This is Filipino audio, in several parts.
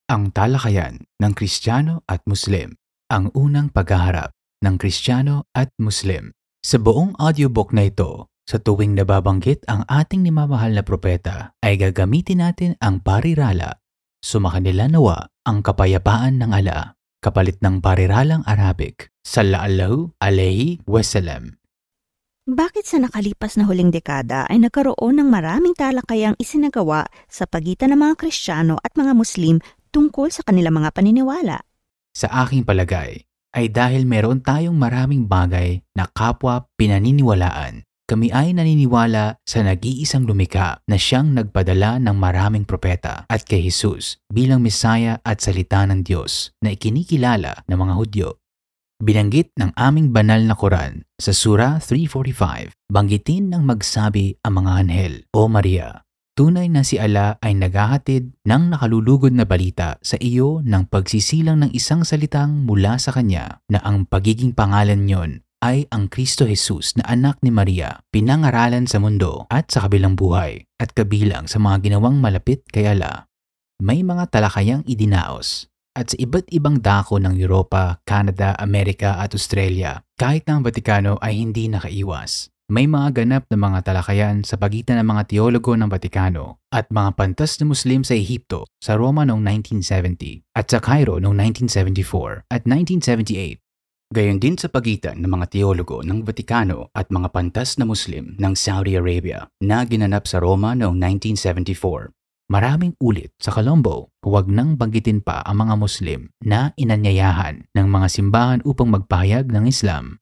Ang talakayan ng Kristiyano at Muslim, ang unang paghaharap ng Kristiyano at Muslim. Sa buong audiobook na ito, sa tuwing nababanggit ang ating minamahal na propeta, ay gagamitin natin ang parirala. Sumakanila nawa ang kapayapaan ng Allah, kapalit ng pariralang Arabic. Sallallahu alayhi wasallam. Bakit sa nakalipas na huling dekada ay nagkaroon ng maraming talakayang isinagawa sa pagitan ng mga Kristiyano at mga Muslim tungkol sa kanilang mga paniniwala? Sa aking palagay, ay dahil meron tayong maraming bagay na kapwa pinaniniwalaan. Kami ay naniniwala sa nag-iisang lumikha na siyang nagpadala ng maraming propeta at kay Jesus bilang Mesaya at salita ng Diyos na ikinikilala ng mga Hudyo. Binanggit ng aming banal na Quran sa Surah 345, banggitin ng magsabi ang mga anghel, O Maria, tunay na si Allah ay naghahatid ng nakalulugod na balita sa iyo ng pagsisilang ng isang salitang mula sa Kanya na ang pagiging pangalan niyon ay ang Kristo Jesus na anak ni Maria, pinangaralan sa mundo at sa kabilang buhay at kabilang sa mga ginawang malapit kay Allah. May mga talakayang idinaos at sa iba't ibang dako ng Europa, Canada, Amerika at Australia, kahit na ang Vatikano ay hindi nakaiwas. May mga ganap na mga talakayan sa pagitan ng mga teologo ng Vatikano at mga pantas na Muslim sa Ehipto sa Roma noong 1970 at sa Cairo noong 1974 at 1978. Gayon din sa pagitan ng mga teologo ng Vatikano at mga pantas na Muslim ng Saudi Arabia na ginanap sa Roma noong 1974. Maraming ulit sa Colombo, huwag nang banggitin pa ang mga Muslim na inanyayahan ng mga simbahan upang magpahayag ng Islam.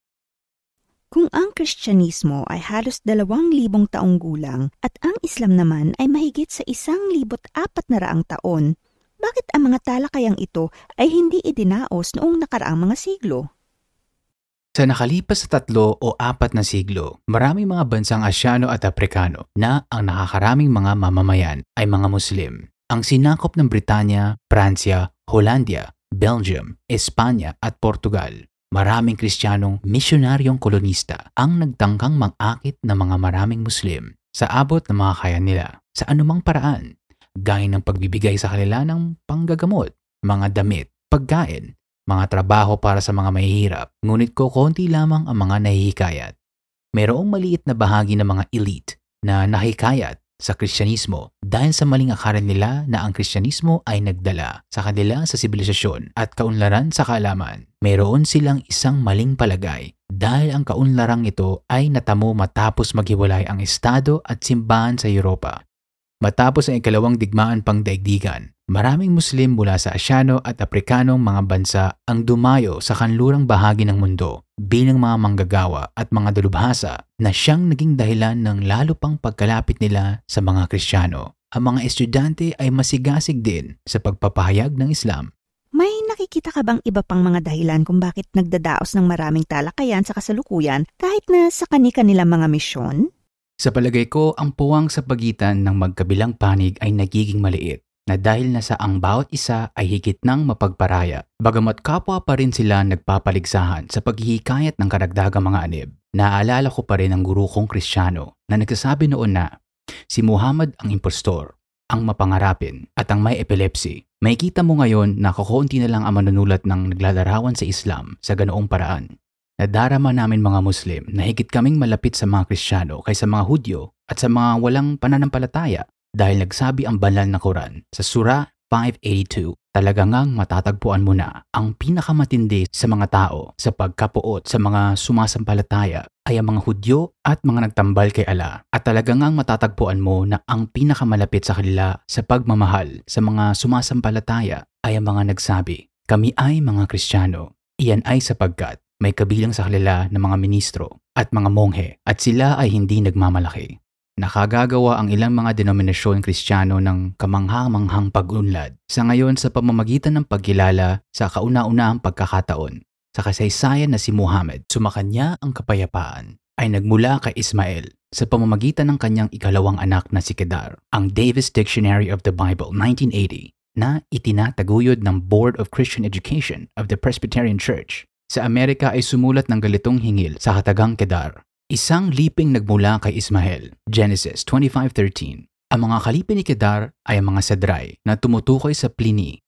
Kung ang Kristyanismo ay halos 2,000 taong gulang at ang Islam naman ay mahigit sa 1,400 taon, bakit ang mga talakayang ito ay hindi idinaos noong nakaraang mga siglo? Sa nakalipas sa 3 o 4 na siglo, maraming mga bansang Asyano at Aprikano na ang nakakaraming mga mamamayan ay mga Muslim. Ang sinakop ng Britanya, Pransya, Hollandia, Belgium, Espanya at Portugal. Maraming Kristiyanong misyonaryong kolonista ang nagtangkang mag-akit ng mga maraming Muslim sa abot ng mga kaya nila sa anumang paraan, gaya ng pagbibigay sa kanila ng panggagamot, mga damit, pagkain, mga trabaho para sa mga mahihirap, ngunit konti lamang ang mga nahihikayat. Mayroong maliit na bahagi ng mga elite na nahikayat sa Kristyanismo dahil sa maling akala nila na ang Kristyanismo ay nagdala sa kanila sa sibilisasyon at kaunlaran sa kaalaman. Mayroon silang isang maling palagay dahil ang kaunlarang ito ay natamo matapos maghiwalay ang Estado at simbahan sa Europa. Matapos ang ikalawang digmaan pangdaigdigan, maraming Muslim mula sa Asyano at Aprikanong mga bansa ang dumayo sa kanlurang bahagi ng mundo bilang mga manggagawa at mga dalubhasa na siyang naging dahilan ng lalo pang pagkalapit nila sa mga Kristiyano. Ang mga estudyante ay masigasig din sa pagpapahayag ng Islam. May nakikita ka bang iba pang mga dahilan kung bakit nagdadaos ng maraming talakayan sa kasalukuyan kahit na sa kani-kanilang mga misyon? Sa palagay ko, ang puwang sa pagitan ng magkabilang panig ay nagiging maliit na dahil nasa ang bawat isa ay higit ng mapagparaya. Bagamat kapwa pa rin sila nagpapaligsahan sa paghihikayat ng karagdagang mga anib. Naaalala ko pa rin ang guru kong Kristiyano na nagsasabi noon na si Muhammad ang impostor, ang mapangarapin at ang may epilepsy. May kita mo ngayon na kakaunti na lang ang manunulat ng naglalarawan sa Islam sa ganoong paraan. Nadarama namin mga Muslim na higit kaming malapit sa mga Kristiyano kaysa mga Hudyo at sa mga walang pananampalataya dahil nagsabi ang banal na Quran sa Surah 582, talaga ngang matatagpuan mo na ang pinakamatindi sa mga tao sa pagkapuot sa mga sumasampalataya ay ang mga Hudyo at mga nagtambal kay Allah at talaga ngang matatagpuan mo na ang pinakamalapit sa kanila sa pagmamahal sa mga sumasampalataya ay ang mga nagsabi, kami ay mga Kristiyano. Iyan ay sapagkat may kabilang sa kanila ng mga ministro at mga monghe at sila ay hindi nagmamalaki. Nakagagawa ang ilang mga denominasyon Kristiyano ng kamangha-manghang pag-unlad sa ngayon sa pamamagitan ng pagkilala sa kauna-unahang pagkakataon sa kasaysayan na si Muhammad, sumakanya ang kapayapaan, ay nagmula kay Ismael sa pamamagitan ng kanyang ikalawang anak na si Kedar. Ang Davis Dictionary of the Bible 1980 na itinataguyod ng Board of Christian Education of the Presbyterian Church sa Amerika ay sumulat ng galitong hingil sa katagang Kedar. Isang liping nagmula kay Ismael, Genesis 25:13. Ang mga kalipin ni Kedar ay ang mga sadray na tumutukoy sa Pliny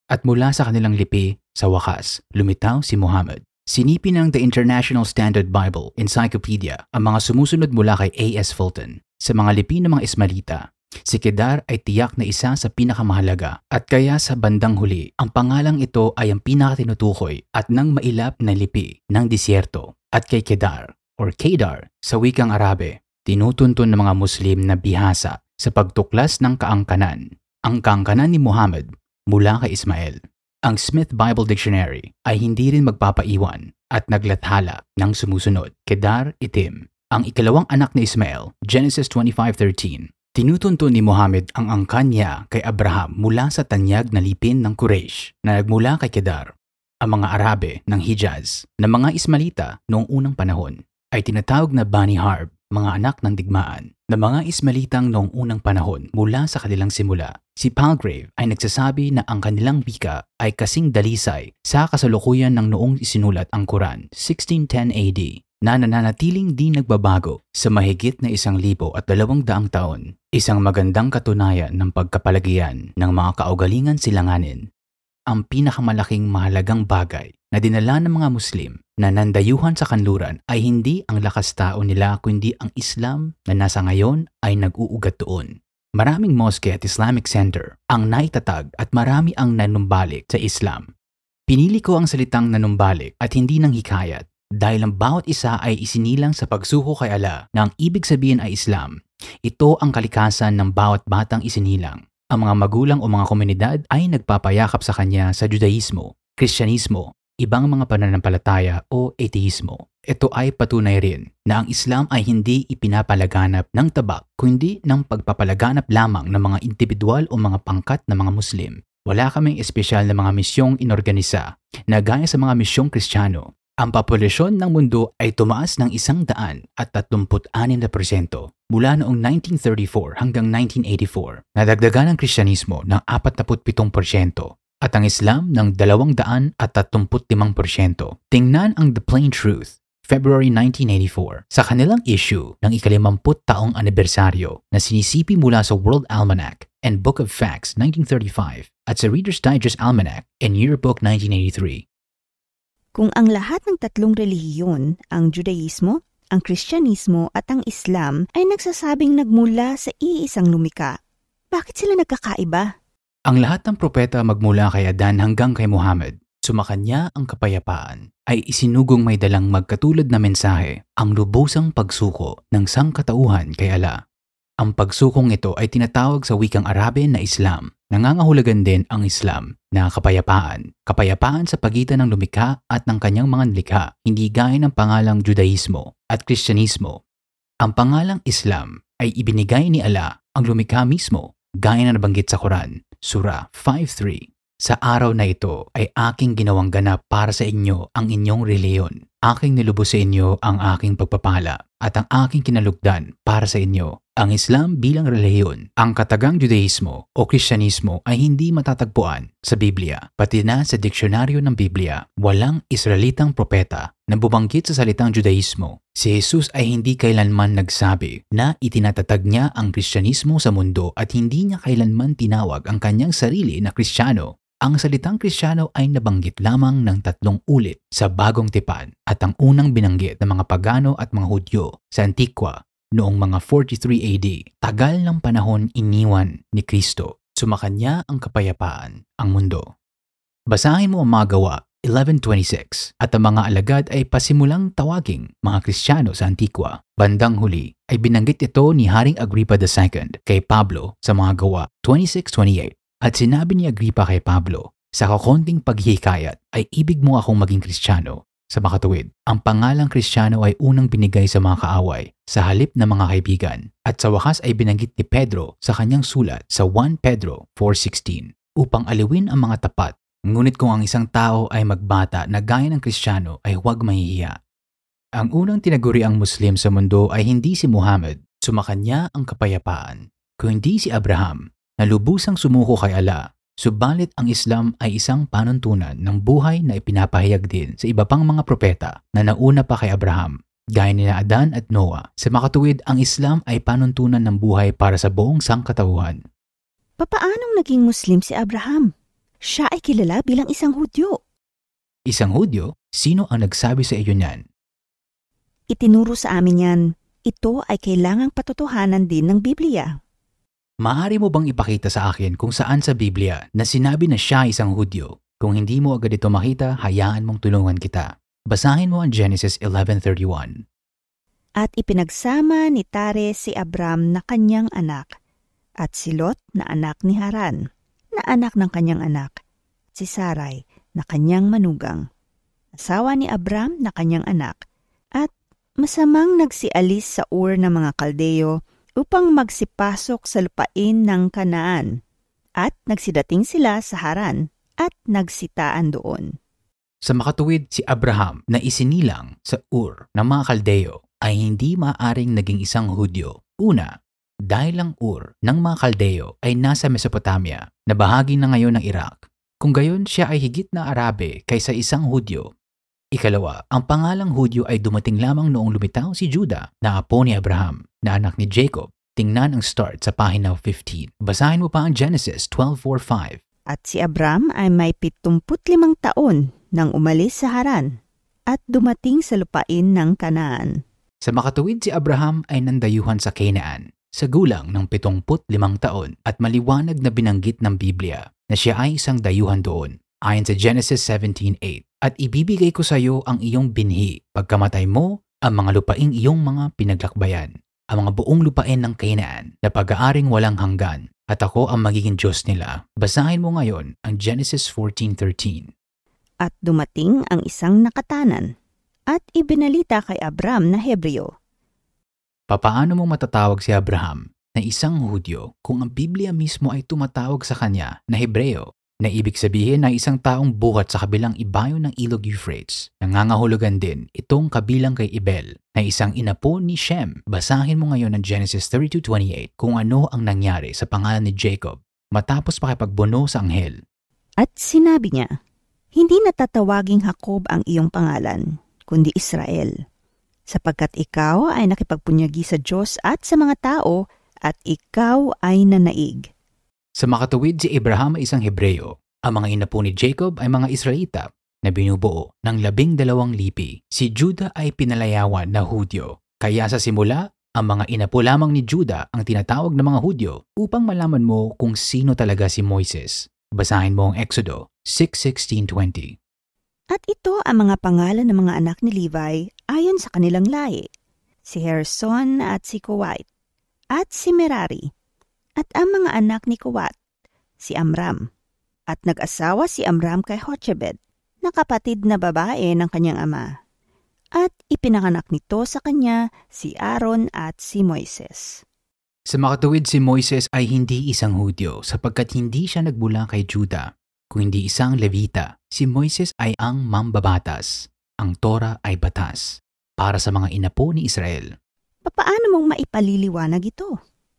At mula sa kanilang lipi, sa wakas, lumitaw si Muhammad. Sinipi ng The International Standard Bible Encyclopedia ang mga sumusunod mula kay A.S. Fulton. Sa mga lipi ng mga Ismailita, si Kedar ay tiyak na isa sa pinakamahalaga at kaya sa bandang huli, ang pangalang ito ay ang pinakatinutukoy at nang mailap na lipi ng disyerto. At kay Kedar or Kedar sa wikang Arabe, tinutuntun ng mga Muslim na bihasa sa pagtuklas ng kaangkanan. Ang kaangkanan ni Muhammad mula kay Ismael. Ang Smith Bible Dictionary ay hindi rin magpapaiwan at naglathala ng sumusunod. Kedar itim, ang ikalawang anak ni Ismael, Genesis 25:13. Tinutuntun ni Muhammad ang angkan niya kay Abraham mula sa tanyag na lipin ng Quraysh na nagmula kay Kedar. Ang mga Arabe ng Hijaz na mga Ismailita noong unang panahon ay tinatawag na Bani Harb, mga anak ng digmaan, na mga Ismailitang noong unang panahon mula sa kanilang simula. Si Palgrave ay nagsasabi na ang kanilang wika ay kasing dalisay sa kasalukuyan ng noong isinulat ang Quran, 1610 AD, na nananatiling di nagbabago sa mahigit na 1,200 taon. Isang magandang katunayan ng pagkapalagian ng mga kaugalingan silanganin. Ang pinakamalaking mahalagang bagay na dinala ng mga Muslim na nandayuhan sa kanluran ay hindi ang lakas tao nila kundi ang Islam na nasa ngayon ay nag-uugat doon. Maraming mosque at Islamic Center ang naitatag at marami ang nanumbalik sa Islam. Pinili ko ang salitang nanumbalik at hindi ng hikayat dahil ang bawat isa ay isinilang sa pagsuko kay Allah na ang ibig sabihin ay Islam. Ito ang kalikasan ng bawat batang isinilang. Ang mga magulang o mga komunidad ay nagpapayakap sa kanya sa Judaismo, Kristyanismo, ibang mga pananampalataya o ateismo. Ito ay patunay rin na ang Islam ay hindi ipinapalaganap ng tabak kundi ng pagpapalaganap lamang ng mga individual o mga pangkat ng mga Muslim. Wala kaming espesyal na mga misyong inorganisa na gaya sa mga misyong Kristiyano. Ang populasyon ng mundo ay tumaas ng 136% mula noong 1934 hanggang 1984. Nadagdagan ang Kristyanismo ng 47% at ang Islam ng 235%. Tingnan ang The Plain Truth, February 1984, sa kanilang issue ng ika-50 taong anibersaryo na sinisipi mula sa World Almanac and Book of Facts 1935 at sa Reader's Digest Almanac and Yearbook 1983. Kung ang lahat ng tatlong relihiyon, ang Judaismo, ang Kristyanismo at ang Islam ay nagsasabing nagmula sa iisang lumikha, bakit sila nagkakaiba? Ang lahat ng propeta magmula kay Adan hanggang kay Muhammad, sumakanya ang kapayapaan, ay isinugong may dalang magkatulad na mensahe, ang lubusang pagsuko ng sangkatauhan kay Allah. Ang pagsukong ito ay tinatawag sa wikang Arabe na Islam. Nangangahulugan din ang Islam na kapayapaan. Kapayapaan sa pagitan ng lumikha at ng kanyang mga nilikha, hindi gaya ng pangalang Judaismo at Kristyanismo. Ang pangalang Islam ay ibinigay ni Allah ang lumikha mismo, gaya na nabanggit sa Quran, Surah 5:3. Sa araw na ito ay aking ginawang ganap para sa inyo ang inyong reliyon. Aking nilubos sa inyo ang aking pagpapala at ang aking kinalugdan para sa inyo. Ang Islam bilang relihiyon, ang katagang Judaismo o Kristyanismo ay hindi matatagpuan sa Biblia. Pati na sa diksyonaryo ng Biblia, walang Israelitang propeta na bubanggit sa salitang Judaismo. Si Jesus ay hindi kailanman nagsabi na itinatatag niya ang Kristyanismo sa mundo at hindi niya kailanman tinawag ang kanyang sarili na Kristiyano. Ang salitang Kristiyano ay nabanggit lamang ng 3 ulit sa Bagong Tipan at ang unang binanggit ng mga Pagano at mga Hudyo sa Antiqua noong mga 43 AD. Tagal ng panahon iniwan ni Kristo. Sumakanya ang kapayapaan ang mundo. Basahin mo ang mga Gawa 11:26 at ang mga alagad ay pasimulang tawaging mga Kristiyano sa Antiqua. Bandang huli ay binanggit ito ni Haring Agrippa II kay Pablo sa mga Gawa 26:28. At sinabi ni Agrippa kay Pablo, sa kakonting paghihikayat ay ibig mo akong maging Kristiyano. Sa makatuwid, ang pangalang Kristiyano ay unang binigay sa mga kaaway sa halip na mga kaibigan at sa wakas ay binanggit ni Pedro sa kanyang sulat sa 1 Pedro 4:16 upang aliwin ang mga tapat. Ngunit kung ang isang tao ay magbata na gaya ng Kristiyano ay huwag mahihiya. Ang unang tinaguri ang Muslim sa mundo ay hindi si Muhammad, sumakanya ang kapayapaan, kundi si Abraham na lubusang sumuko kay Allah. Subalit ang Islam ay isang panuntunan ng buhay na ipinapahayag din sa iba pang mga propeta na nauna pa kay Abraham, gaya ni Adan at Noah. Sa makatuwid, ang Islam ay panuntunan ng buhay para sa buong sangkatauhan. Papaanong naging Muslim si Abraham? siya ay kilala bilang isang Hudyo. Isang Hudyo? Sino ang nagsabi sa iyo niyan? Itinuro sa amin yan. Ito ay kailangang patotohanan din ng Biblia. Maaari mo bang ipakita sa akin kung saan sa Biblia na sinabi na siya isang Hudyo? Kung hindi mo agad ito makita, hayaan mong tulungan kita. Basahin mo ang Genesis 11:31. At ipinagsama ni Tare si Abram na kanyang anak, at si Lot na anak ni Haran, na anak ng kanyang anak, si Sarai na kanyang manugang, asawa ni Abram na kanyang anak, at masamang nagsialis sa Ur ng mga Kaldeo upang magsipasok sa lupain ng Kanaan, at nagsidating sila sa Haran at nagsitaan doon. Sa makatuwid, si Abraham na isinilang sa Ur ng mga Kaldeo ay hindi maaring naging isang Hudyo. Una, dahil ang Ur ng mga Kaldeo ay nasa Mesopotamia na bahagi na ngayon ng Iraq. Kung gayon, siya ay higit na Arabe kaysa isang Hudyo. Ikalawa, ang pangalang Hudyo ay dumating lamang noong lumitaw si Judah na apo ni Abraham na anak ni Jacob. Tingnan ang start sa pahina 15. Basahin mo pa ang Genesis 12:4-5. At si Abram ay may 75 taon nang umalis sa Haran at dumating sa lupain ng Kanaan. Sa makatuwid, si Abraham ay nandayuhan sa Canaan sa gulang ng 75 taon at maliwanag na binanggit ng Biblia na siya ay isang dayuhan doon ayon sa Genesis 17:8. At ibibigay ko sa iyo ang iyong binhi pagkamatay mo ang mga lupaing iyong mga pinaglakbayan, ang mga buong lupain ng Canaan na pag-aaring walang hanggan, at ako ang magiging Diyos nila. Basahin mo ngayon ang Genesis 14:13. At dumating ang isang nakatanan at ibinalita kay Abram na Hebreo. Papaano mo matatawag si Abraham na isang Hudyo kung ang Biblia mismo ay tumatawag sa kanya na Hebreo, na ibig sabihin na isang taong buhat sa kabilang ibayo ng ilog Euphrates? Nangangahulugan din itong kabilang kay Abel na isang inapo ni Shem. Basahin mo ngayon ang Genesis 32:28 kung ano ang nangyari sa pangalan ni Jacob matapos pakipagbuno sa anghel. At sinabi niya, hindi natatawaging Jacob ang iyong pangalan, kundi Israel, sapagkat ikaw ay nakipagpunyagi sa Diyos at sa mga tao, at ikaw ay nanaig. Sa makatuwid, si Abraham ay isang Hebreo. Ang mga inapo ni Jacob ay mga Israelita na binubuo ng 12 lipi. Si Judah ay pinalayawan na Hudyo. Kaya sa simula, ang mga inapo lamang ni Judah ang tinatawag na mga Hudyo upang malaman mo kung sino talaga si Moises. Basahin mo ang Exodo 6:16-20. At ito ang mga pangalan ng mga anak ni Levi ayon sa kanilang lahi, si Gerson at si Kohath, at si Merari. At ang mga anak ni Kohath, si Amram. At nag-asawa si Amram kay Jochebed, na kapatid na babae ng kanyang ama. At ipinanganak nito sa kanya si Aaron at si Moises. Sa makatuwid, si Moises ay hindi isang Hudyo sapagkat hindi siya nagmula kay Judah. Kung hindi isang Levita, si Moises ay ang mambabatas. Ang Torah ay batas para sa mga inapo ni Israel. Paano mong maipaliliwanag ito?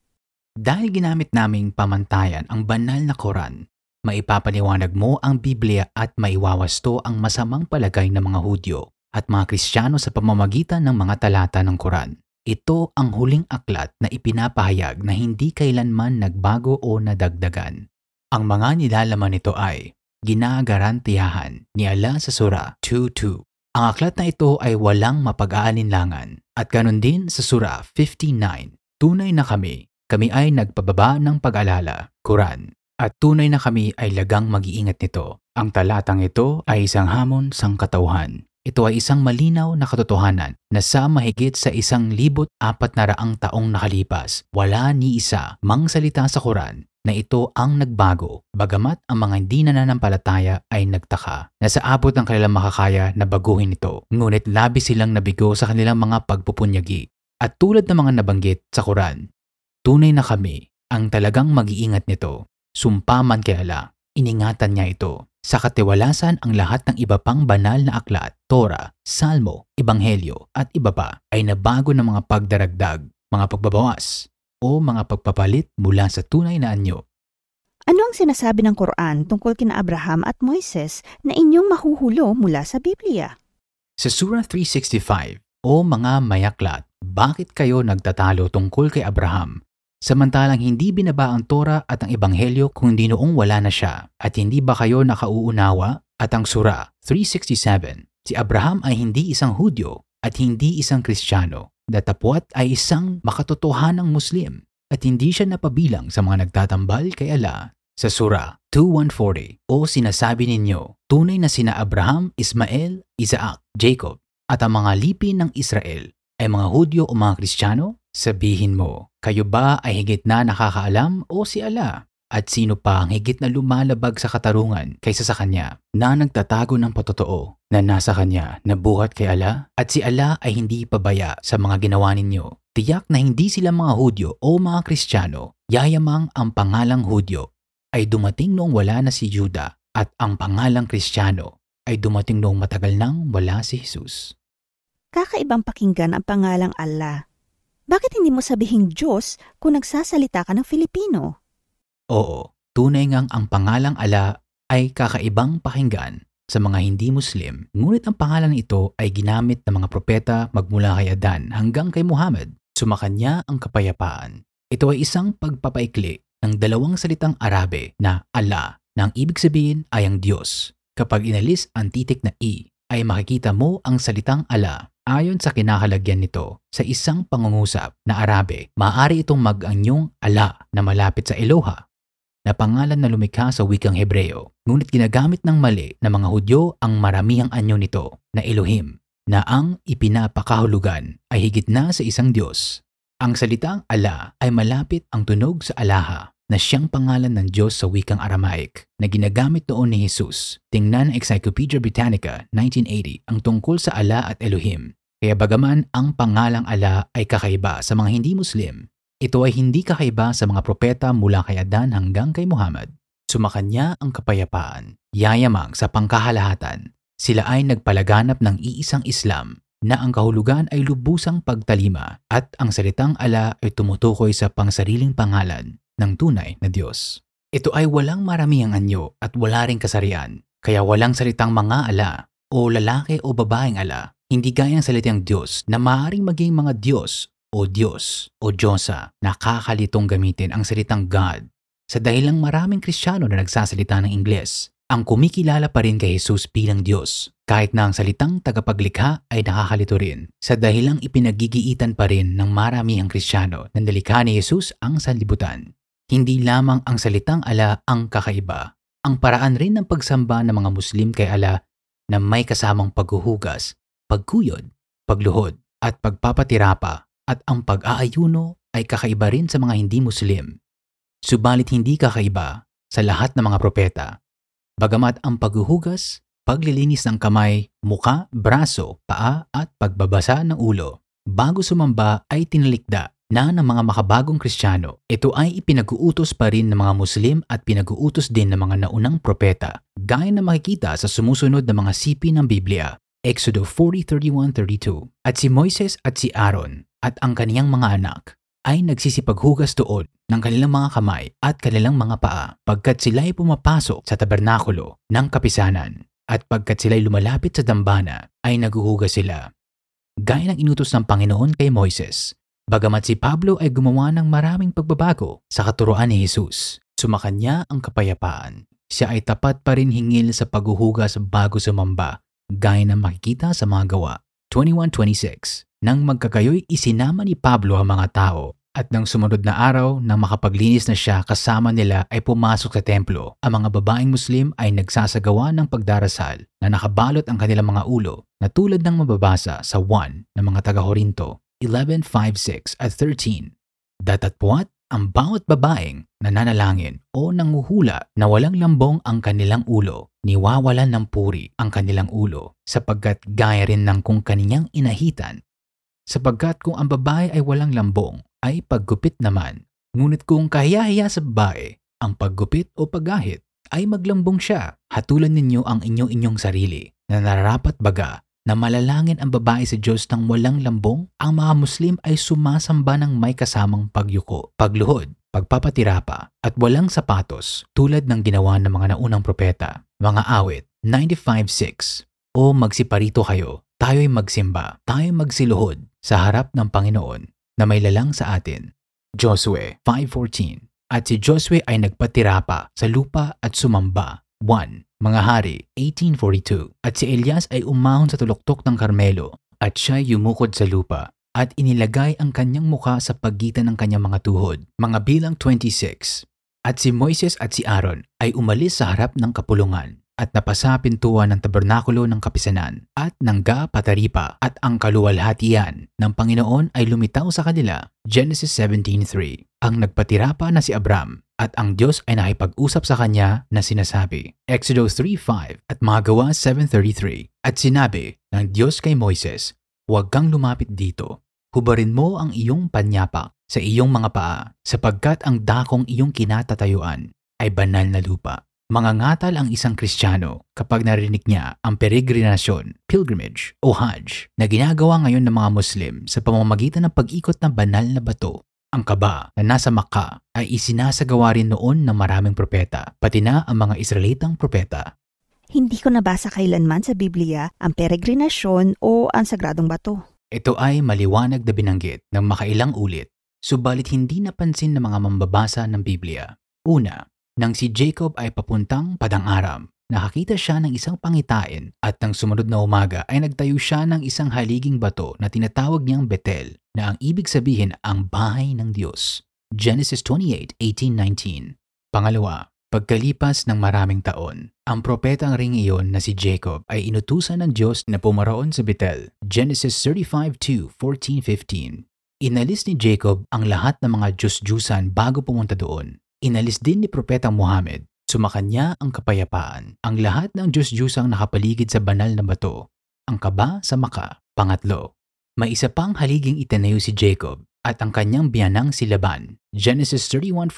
Dahil ginamit naming pamantayan ang banal na Quran, maipapaliwanag mo ang Biblia at maiwawasto ang masamang palagay ng mga Hudyo at mga Kristiyano sa pamamagitan ng mga talata ng Quran. Ito ang huling aklat na ipinapahayag na hindi kailanman nagbago o nadagdagan. Ang mga nilalaman nito ay ginagarantiyahan ni Allah sa Surah 2:2. Ang aklat na ito ay walang mapag-aalinlangan at ganun din sa Surah 59. Tunay na kami ay nagpababa ng pag-alala, Quran, at tunay na kami ay lagang mag-iingat nito. Ang talatang ito ay isang hamon sang katauhan. Ito ay isang malinaw na katotohanan na sa mahigit sa 1,400 taong nakalipas, wala ni isa mang salita sa Quran na ito ang nagbago, bagamat ang mga hindi nananampalataya ay nagtaka na sa abot ng kanilang makakaya na baguhin ito. Ngunit labis silang nabigo sa kanilang mga pagpupunyagi. At tulad ng mga nabanggit sa Quran, tunay na kami ang talagang mag-iingat nito. Sumpa man kay Allah, iningatan niya ito. Sa katiwalasan ang lahat ng iba pang banal na aklat, Torah, Salmo, Ebanghelyo at iba pa ay nabago ng mga pagdaragdag, mga pagbabawas o mga pagpapalit mula sa tunay na anyo. Ano ang sinasabi ng Quran tungkol kina Abraham at Moises na inyong mahuhulo mula sa Biblia? Sa Surah 365 o mga mayaklat, bakit kayo nagtatalo tungkol kay Abraham Samantalang hindi binaba ang Torah at ang Ebanghelyo kung hindi noong wala na siya. At hindi ba kayo nakauunawa? At ang Sura 367, si Abraham ay hindi isang Hudyo at hindi isang Kristiyano. Datapwat ay isang makatotohanang Muslim at hindi siya napabilang sa mga nagtatambal kay Allah. Sa Sura 2140, o sinasabi ninyo, tunay na sina Abraham, Ismael, Isaac, Jacob at ang mga lipin ng Israel ay mga Hudyo o mga Kristiyano? Sabihin mo, kayo ba ay higit na nakakaalam o si Allah? At sino pa ang higit na lumalabag sa katarungan kaysa sa Kanya na nagtatago ng patotoo na nasa Kanya na buhat kay Allah? At si Allah ay hindi pabaya sa mga ginawa ninyo. Tiyak na hindi sila mga Hudyo o mga Kristiyano. Yayamang ang pangalang Hudyo ay dumating noong wala na si Juda at ang pangalang Kristiyano ay dumating noong matagal nang wala si Jesus. Kakaibang pakinggan ang pangalang Allah. Bakit hindi mo sabihing Diyos kung nagsasalita ka ng Filipino? Oo, tunay ngang ang pangalang Allah ay kakaibang pakinggan sa mga hindi Muslim, ngunit ang pangalan ito ay ginamit ng mga propeta magmula kay Adan hanggang kay Muhammad. Sumakanya ang kapayapaan. Ito ay isang pagpapaikli ng dalawang salitang Arabe na Allah na ang ibig sabihin ay ang Diyos. Kapag inalis ang titik na I, ay makikita mo ang salitang Allah. Ayon sa kinakalagyan nito sa isang pangungusap na Arabe, maaari itong mag-anyong Allah na malapit sa Eloha, na pangalan na lumikha sa wikang Hebreo. Ngunit ginagamit ng mali ng mga Hudyo ang maramihang anyo nito na Elohim, na ang ipinapakahulugan ay higit na sa isang Diyos. Ang salitang Allah ay malapit ang tunog sa Alaha, na siyang pangalan ng Diyos sa wikang Aramaic na ginagamit noon ni Jesus. Tingnan ang Encyclopedia Britannica 1980 ang tungkol sa Allah at Elohim. Kaya bagaman ang pangalang Allah ay kakaiba sa mga hindi Muslim, ito ay hindi kakaiba sa mga propeta mula kay Adan hanggang kay Muhammad. Sumakanya ang kapayapaan, yayamang sa pangkahalahatan. Sila ay nagpalaganap ng iisang Islam na ang kahulugan ay lubusang pagtalima at ang salitang Allah ay tumutukoy sa pangsariling pangalan ng tunay na Diyos. Ito ay walang maramihang anyo at wala ring kasarian, kaya walang salitang mga ala o lalaki o babaeng ala, hindi gaya ng salitang Diyos na maaaring maging mga Diyos o Diyosa na kakalitong gamitin ang salitang God. Sa dahilang maraming Kristiyano na nagsasalita ng Ingles, ang kumikilala pa rin kay Jesus bilang Diyos, kahit na ang salitang tagapaglikha ay nakakalito rin, sa dahilang ipinagigiitan pa rin ng maramihang Kristiyano na nilikha ni Jesus ang sanlibutan. Hindi lamang ang salitang Allah ang kakaiba. Ang paraan rin ng pagsamba ng mga Muslim kay Allah na may kasamang paghuhugas, pagkuyod, pagluhod, at pagpapatirapa at ang pag-aayuno ay kakaiba rin sa mga hindi Muslim. Subalit hindi kakaiba sa lahat ng mga propeta. Bagamat ang paghuhugas, paglilinis ng kamay, muka, braso, paa at pagbabasa ng ulo bago sumamba ay tinalikda na ng mga makabagong Kristiyano. Ito ay ipinag-uutos pa rin ng mga Muslim at pinag-uutos din ng mga naunang propeta, gaya na makikita sa sumusunod na mga sipi ng Biblia, Exodo 40:31-32. At si Moises at si Aaron at ang kaniyang mga anak ay nagsisipaghugas doon ng kanilang mga kamay at kanilang mga paa pagkat sila'y pumapasok sa tabernakulo ng kapisanan at pagkat sila'y lumalapit sa dambana ay naghuhugas sila. Gaya ng inutos ng Panginoon kay Moises. Bagamat si Pablo ay gumawa ng maraming pagbabago sa katuruan ni Jesus, sumakanya ang kapayapaan. Siya ay tapat pa rin hingil sa paghuhugas bago sumamba, gaya na makikita sa mga gawa. 21:26. Nang magkakayo'y isinama ni Pablo ang mga tao, at nang sumunod na araw nang makapaglinis na siya kasama nila ay pumasok sa templo. Ang mga babaeng Muslim ay nagsasagawa ng pagdarasal na nakabalot ang kanilang mga ulo na tulad ng mababasa sa 1 ng mga taga-Korinto 11:5-6 at 13. Datapwat ang bawat babaeng nananalangin o nanguhula na walang lambong ang kanilang ulo, niwawalan ng puri ang kanilang ulo, sapagkat gaya rin ng kung kaniyang inahitan. Sapagkat kung ang babae ay walang lambong, ay paggupit naman. Ngunit kung kahiya-hiya sa babae, ang paggupit o paggahit, ay maglambong siya. Hatulan ninyo ang inyong sarili na nararapat baga na malalangin ang babae sa Diyos ng walang lambong. Ang mga Muslim ay sumasamba ng may kasamang pagyuko, pagluhod, pagpapatirapa at walang sapatos tulad ng ginawa ng mga naunang propeta. Mga awit 95:6. O magsiparito kayo, tayo'y magsimba, tayo'y magsiluhod sa harap ng Panginoon na may lalang sa atin. Josue 5:14. At si Josue ay nagpatira pa sa lupa at sumamba. 1. Mga Hari 18:42. At si Elias ay umahon sa tuloktok ng Karmelo at siya yumukod sa lupa at inilagay ang kanyang mukha sa pagitan ng kanyang mga tuhod. Mga Bilang 26. At si Moises at si Aaron ay umalis sa harap ng kapulungan at napasa pintuan ng tabernakulo ng kapisanan at nangga pataripa at ang kaluwalhatian ng Panginoon ay lumitaw sa kanila. Genesis 17:3. Ang nagpatira pa na si Abram at ang Diyos ay nakipag-usap sa kanya na sinasabi. Exodus 3:5 at Mga Gawa 7:33. At sinabi ng Diyos kay Moises, "Huwag kang lumapit dito. Hubarin mo ang iyong panyapak sa iyong mga paa sapagkat ang dakong iyong kinatatayuan ay banal na lupa." Mangangatal ang isang Kristiyano kapag narinig niya ang peregrinasyon, pilgrimage o Hajj na ginagawa ngayon ng mga Muslim sa pamamagitan ng pag-ikot ng banal na bato. Ang kaba na nasa Makkah ay isinasagawa rin noon ng maraming propeta, pati na ang mga Israelitang propeta. Hindi ko nabasa kailanman sa Biblia ang peregrinasyon o ang sagradong bato. Ito ay maliwanag na binanggit ng makailang ulit, subalit hindi napansin ng mga mambabasa ng Biblia. Una, nang si Jacob ay papuntang Padang-aram, nakakita siya ng isang pangitain at nang sumunod na umaga ay nagtayo siya ng isang haliging bato na tinatawag niyang Betel na ang ibig sabihin ang bahay ng Diyos. Genesis 28:18-19. Pangalawa, pagkalipas ng maraming taon, ang propetang ring iyon na si Jacob ay inutusan ng Diyos na pumaroon sa Betel. Genesis 35:2-14-15. Inalis ni Jacob ang lahat ng mga Diyos-Diyusan bago pumunta doon. Inalis din ni Propetang Muhammad, sumakanya ang kapayapaan, ang lahat ng Diyos-Diyusang nakapaligid sa banal na bato, ang kaba sa Makkah. Pangatlo, may isa pang haliging itinayo si Jacob at ang kanyang biyanang si Laban. Genesis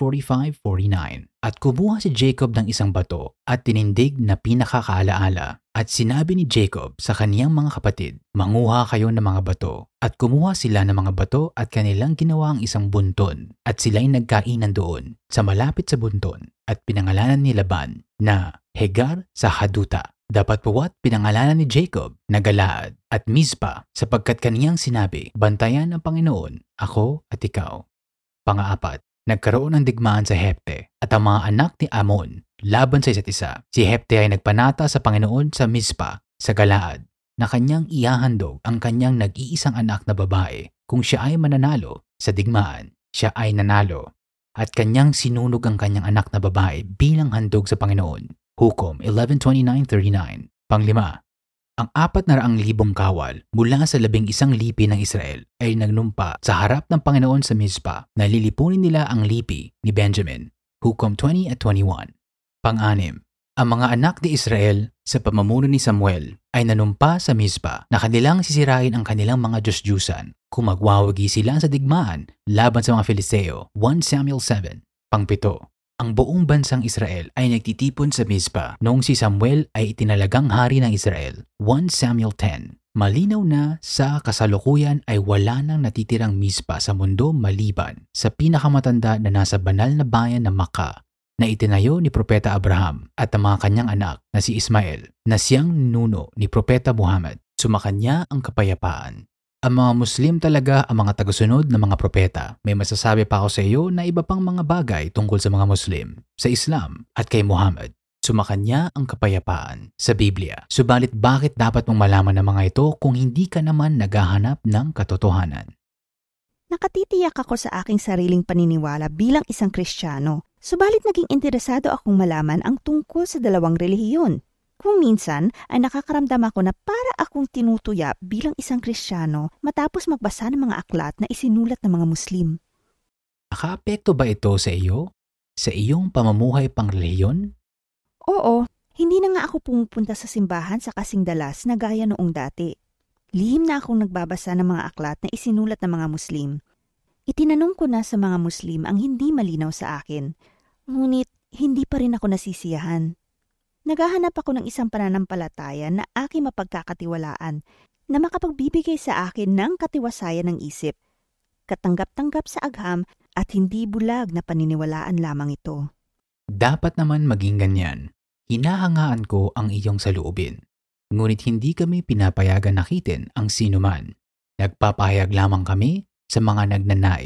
31:45-49. At kumuha si Jacob ng isang bato at tinindig na pinakakaalaala. At sinabi ni Jacob sa kaniyang mga kapatid, "Manguha kayo ng mga bato." At kumuha sila ng mga bato at kanilang ginawa ang isang bunton. At sila'y nagkainan doon sa malapit sa bunton at pinangalanan ni Laban na Hegar sa Haduta. Dapat puwat pinangalanan ni Jacob na Galaad at Mizpa sapagkat kaniyang sinabi, "Bantayan ng Panginoon ako at ikaw." Pang-apat, nagkaroon ng digmaan sa Hepte at ang mga anak ni Amon laban sa isa't isa. Si Hepte ay nagpanata sa Panginoon sa Mizpa sa Galaad na kanyang ihahandog ang kanyang nag-iisang anak na babae kung siya ay mananalo sa digmaan. Siya ay nanalo at kanyang sinunog ang kanyang anak na babae bilang handog sa Panginoon. Hukom 11:29-39. Panglima, ang 400,000 kawal mula sa 11 lipi ng Israel ay nagnumpa sa harap ng Panginoon sa Mizpa na lilipunin nila ang lipi ni Benjamin. Hukom 20-21. Pang-anim, ang mga anak ni Israel sa pamumuno ni Samuel ay nanumpa sa Mizpa na kanilang sisirain ang kanilang mga Diyos-Diyusan kung magwawagi sila sa digmaan laban sa mga Filisteo. 1 Samuel 7. Pang-pito, ang buong bansang Israel ay nagtitipon sa Mizpa noong si Samuel ay itinalagang hari ng Israel. 1 Samuel 10. Malinaw na sa kasalukuyan ay wala nang natitirang Mizpa sa mundo maliban sa pinakamatanda na nasa banal na bayan ng Makkah na itinayo ni Propeta Abraham at ang mga kanyang anak na si Ismael na siyang ninuno ni Propeta Muhammad. Sumakanya ang kapayapaan. Ang mga Muslim talaga ang mga tagasunod ng mga propeta. May masasabi pa ako sa iyo na iba pang mga bagay tungkol sa mga Muslim, sa Islam at kay Muhammad. Sumakanya ang kapayapaan sa Biblia. Subalit bakit dapat mong malaman ng mga ito kung hindi ka naman naghahanap ng katotohanan? Nakatitiyak ako sa aking sariling paniniwala bilang isang Kristiyano. Subalit naging interesado akong malaman ang tungkol sa dalawang relihiyon. Kung minsan ay nakakaramdam ako na para akong tinutuya bilang isang Kristiyano matapos magbasa ng mga aklat na isinulat ng mga Muslim. Nakaapekto ba ito sa iyo? Sa iyong pamumuhay pang relihiyon? Oo, hindi na nga ako pumupunta sa simbahan sa kasing dalas na gaya noong dati. Lihim na akong nagbabasa ng mga aklat na isinulat ng mga Muslim. Itinanong ko na sa mga Muslim ang hindi malinaw sa akin, ngunit hindi pa rin ako nasisiyahan. Naghahanap ako ng isang pananampalataya na aking mapagkakatiwalaan na makapagbibigay sa akin ng katiwasayan ng isip, katanggap-tanggap sa agham at hindi bulag na paniniwalaan lamang ito. Dapat naman maging ganyan. Hinahangaan ko ang iyong saloobin. Ngunit hindi kami pinapayagan nakitin ang sinuman. Nagpapahayag lamang kami sa mga nagnanais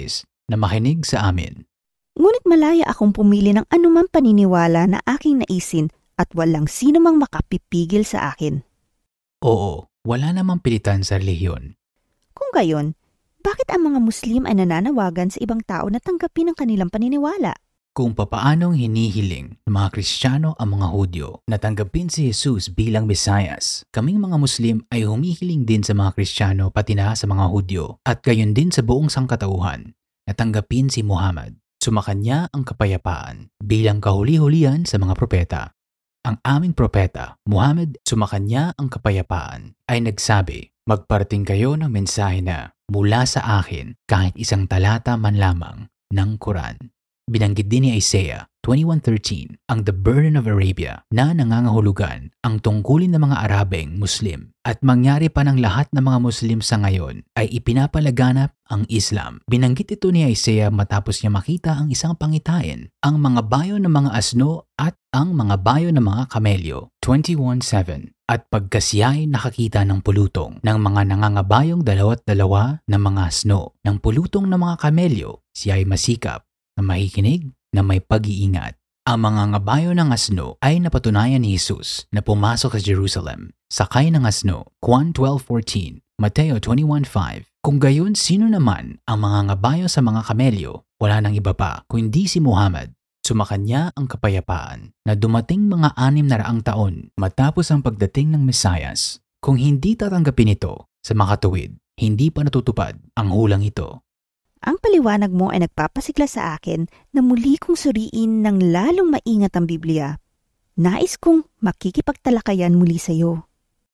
na makinig sa amin. Ngunit malaya akong pumili ng anumang paniniwala na aking naisin at walang sino mang makapipigil sa akin. Oo, wala namang pilitan sa relihiyon. Kung gayon, bakit ang mga Muslim ay nananawagan sa ibang tao na tanggapin ang kanilang paniniwala? Kung papaanong hinihiling ng mga Kristiyano ang mga Hudyo na tanggapin si Jesus bilang Mesiyas, kaming mga Muslim ay humihiling din sa mga Kristiyano pati na sa mga Hudyo at gayon din sa buong sangkatauhan na tanggapin si Muhammad. Sumakanya ang kapayapaan bilang kahuli-hulihan sa mga propeta. Ang aming propeta, Muhammad, sumakanya ang kapayapaan, ay nagsabi, magparating kayo ng mensahe na mula sa akin kahit isang talata man lamang ng Quran. Binanggit din ni Isaiah 21:13 ang The Burden of Arabia na nangangahulugan ang tungkulin ng mga Arabeng Muslim at mangyari pa ng lahat ng mga Muslim sa ngayon ay ipinapalaganap ang Islam. Binanggit ito ni Isaiah matapos niya makita ang isang pangitain, ang mga bayo ng mga asno at ang mga bayo ng mga kamelyo. 21:7 At pagkasiya'y nakakita ng pulutong ng mga nangangabayong dalawa't-dalawa ng mga asno, ng pulutong ng mga kamelyo, siya'y masikap, na makikinig, na may pag-iingat. Ang mga ngabayo ng asno ay napatunayan ni Jesus na pumasok sa Jerusalem. Sakay ng asno, Juan 12:14, Mateo 21:5. Kung gayon, sino naman ang mga ngabayo sa mga kamelyo? Wala nang iba pa kundi si Muhammad. Sumakanya ang kapayapaan na dumating mga 600 taon matapos ang pagdating ng Mesiyas. Kung hindi tatanggapin ito sa makatuwid, hindi pa natutupad ang hulang ito. Ang paliwanag mo ay nagpapasigla sa akin na muli kong suriin ng lalong maingat ang Biblia. Nais kong makikipagtalakayan muli sa iyo.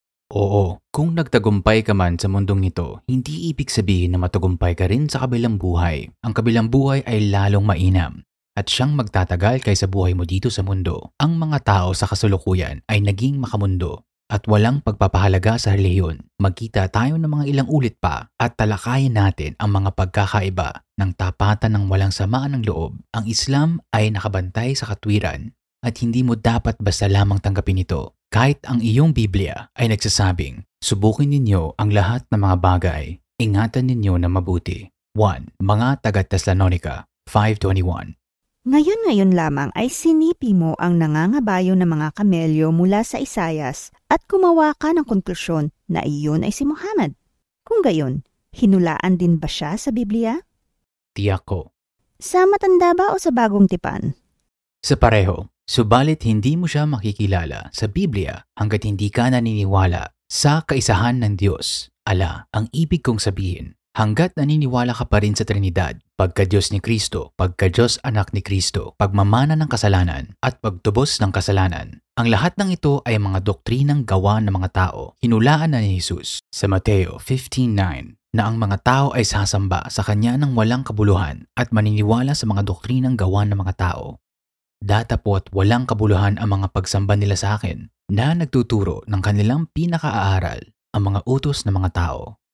Oo, kung nagtagumpay ka man sa mundong ito, hindi ibig sabihin na matagumpay ka rin sa kabilang buhay. Ang kabilang buhay ay lalong mainam at siyang magtatagal kaysa buhay mo dito sa mundo. Ang mga tao sa kasalukuyan ay naging makamundo at walang pagpapahalaga sa relihiyon. Magkita tayo ng mga ilang ulit pa at talakayin natin ang mga pagkakaiba ng tapatan ng walang samaan ng loob. Ang Islam ay nakabantay sa katwiran at hindi mo dapat basta lamang tanggapin ito. Kahit ang iyong Biblia ay nagsasabing, subukin ninyo ang lahat ng mga bagay. Ingatan ninyo na mabuti. 1. Mga taga-Tesalonica 5:21. Ngayon lamang ay sinipi mo ang nangangabayo ng mga kamelyo mula sa Isayas at gumawa ka ng konklusyon na iyon ay si Muhammad. Kung gayon, hinulaan din ba siya sa Biblia? Tiyak ko. Sa matanda ba o sa bagong tipan? Sa pareho, subalit hindi mo siya makikilala sa Biblia hanggat hindi ka naniniwala sa kaisahan ng Diyos. Ala, ang ibig kong sabihin, hanggat naniniwala ka pa rin sa Trinidad, pagka-Diyos ni Kristo, pagka-Diyos anak ni Kristo, pagmamana ng kasalanan, at pagtubos ng kasalanan. Ang lahat ng ito ay mga doktrinang gawa ng mga tao. Hinulaan na ni Jesus sa Mateo 15:9 na ang mga tao ay sasamba sa kanya ng walang kabuluhan at maniniwala sa mga doktrinang gawa ng mga tao. Datapot walang kabuluhan ang mga pagsamba nila sa akin na nagtuturo ng kanilang pinakaaral, ang mga utos ng mga tao.